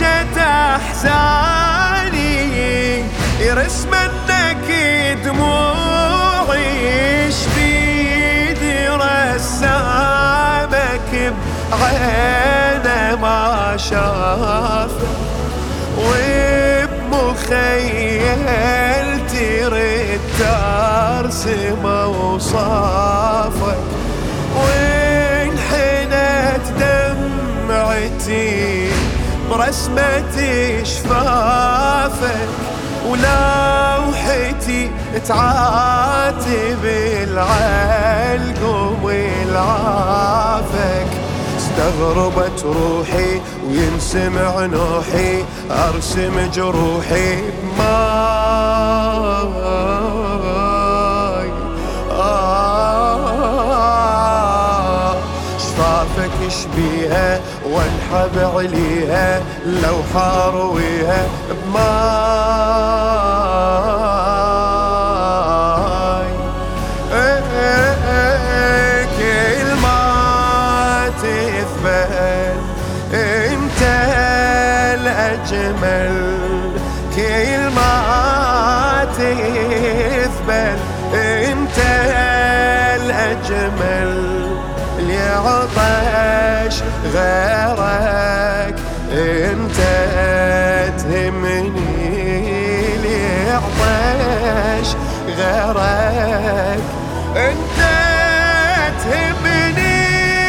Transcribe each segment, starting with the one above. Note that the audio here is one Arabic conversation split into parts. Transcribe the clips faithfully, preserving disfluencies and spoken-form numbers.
بهجة أحزاني يرسم انك دموعي، شبيدي رسامك بعينه ما شاف، وبمخيلتي ردت ارسم اوصافك، وانحنت دمعتي برسمة شفافك، ولوحتي تعاتب العلقم والعافك. استغربت روحي وينسمع نوحي، ارسم جروحي بماي. آه شفافك شبيها وانحب عليها، لو حارويها بماي. كل ما تثبل انت الاجمل، كل ما تثبل انت الاجمل، اللي عطش غيرك انت تهمني، اللي عطش غيرك انت تهمني.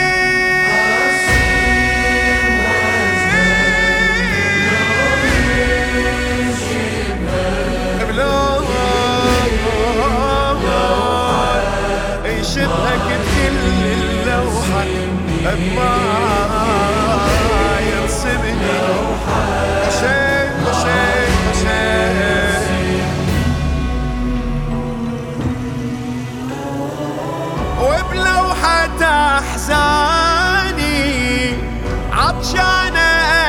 يشبهك بكل اللوحة ما يرسمني، شيء شيء شيء. وبلوحة أحزاني عطشان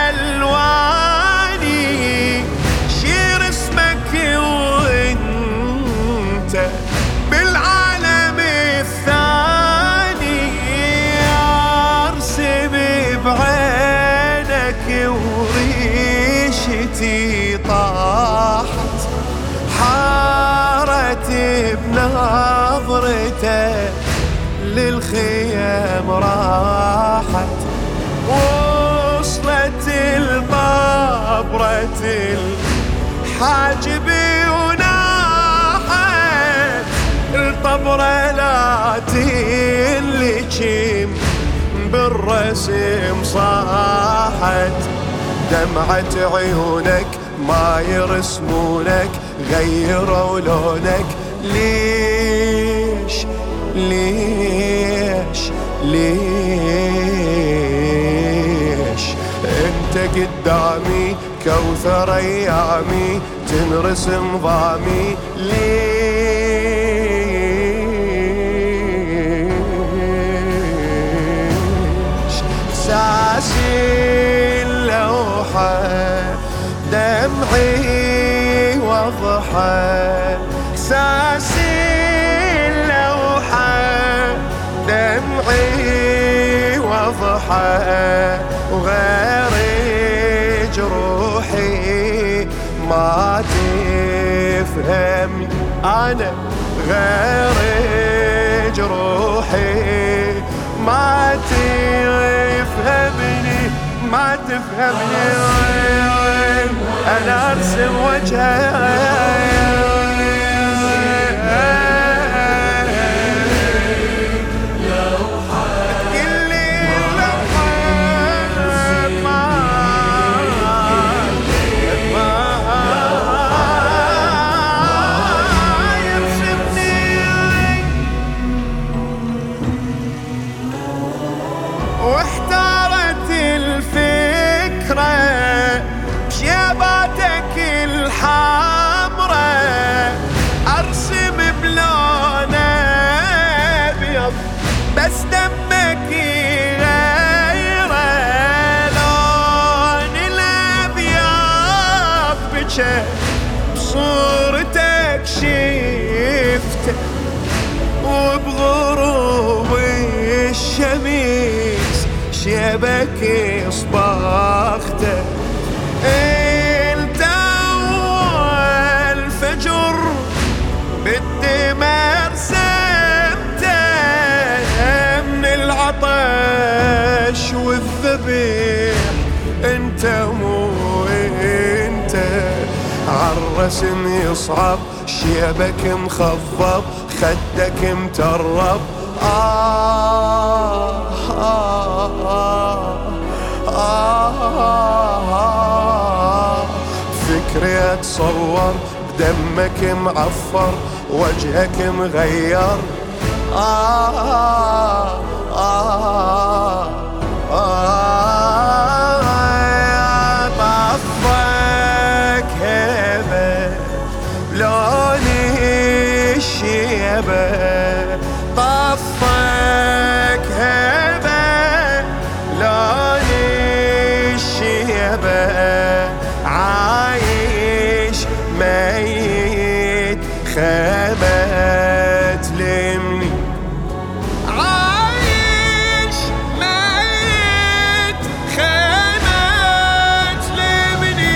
ألواني، شير اسمك وانت بالعالم الثاني، ارسم بعينك وريشتي طاحت، حارت بنظرتك للخيام راحت، وصلت الطبرة الحاجب وناحت، الطبرة لا تلجم بالرسم صاحت، دمعة عيونك ما يرسمونك غيروا لونك، ليش ليش ليش انت قدامي كوثر ايامي تنرسم ضامي، ليش احساسي اللوحة دمعي وضحى، احساسي اللوحة دمعي وضحى، وغير جروحي ما تفهمني، أنا غير جروحي ما تفهمني، ما تفهمني. أنا أرسم وجهي واحتارت الفكرة بشيباتك الحمرة، أرسم بلون أبيض بس دمك غيره، لون الأبيض بجه بصورتك شفته، وبغروب الشمس شيبك صباخته، ذبيح انت مو انت، عالرسم يصعب شيبك مخضب خدك مترب. آه آه آه آه فكري اتصور بدمك معفر وجهك مغير. آه آه آه طفك هبة لوني الشيبة، طفك هبة لوني الشيبة، عايش ميت خيمة تلمني، عايش ميت خيمة تلمني.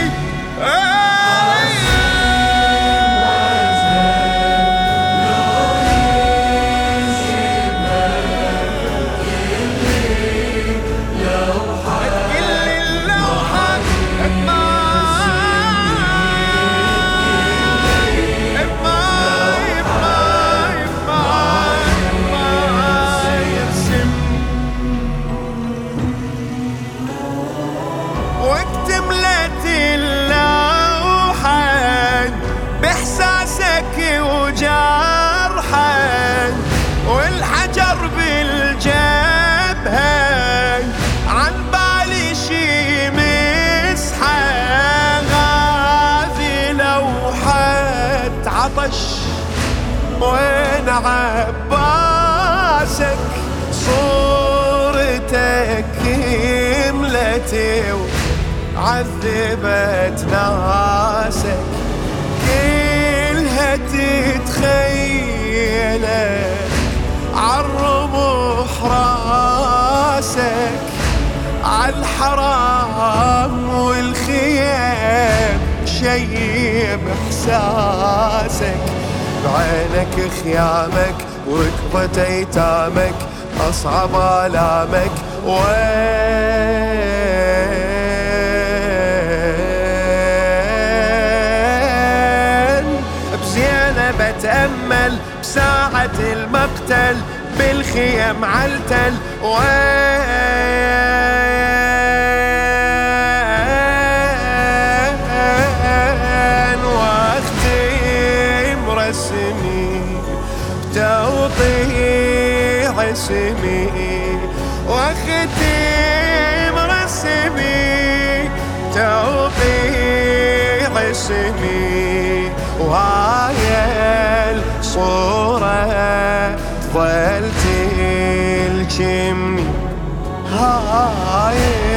واكتملت اللوحة باحساسك وجرحك، والحجر بالجبهة عن بالي شي مسحة، غازي لوحة عطش وين عباسك، صورتك ملتي عذبت ناسك، كلها تتخيلك عالرمح راسك، عالحرام والخيام شيب احساسك، بعينك خيامك وكبت ايتامك اصعب الامك. وين بزينة بتأمل بساعة المقتل بالخيم عالتل، وين واختم رسمي توضيع اسمي، واختم رسمي توضيع اسمي، وهاي الصورة تظل تلجمني، هاي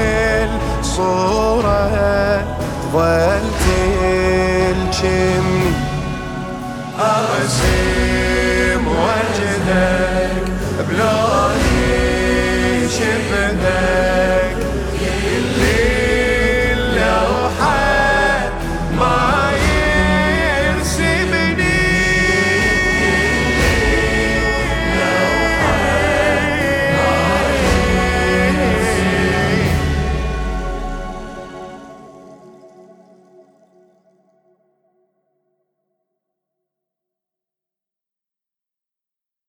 الصورة تظل تلجمني. أرسل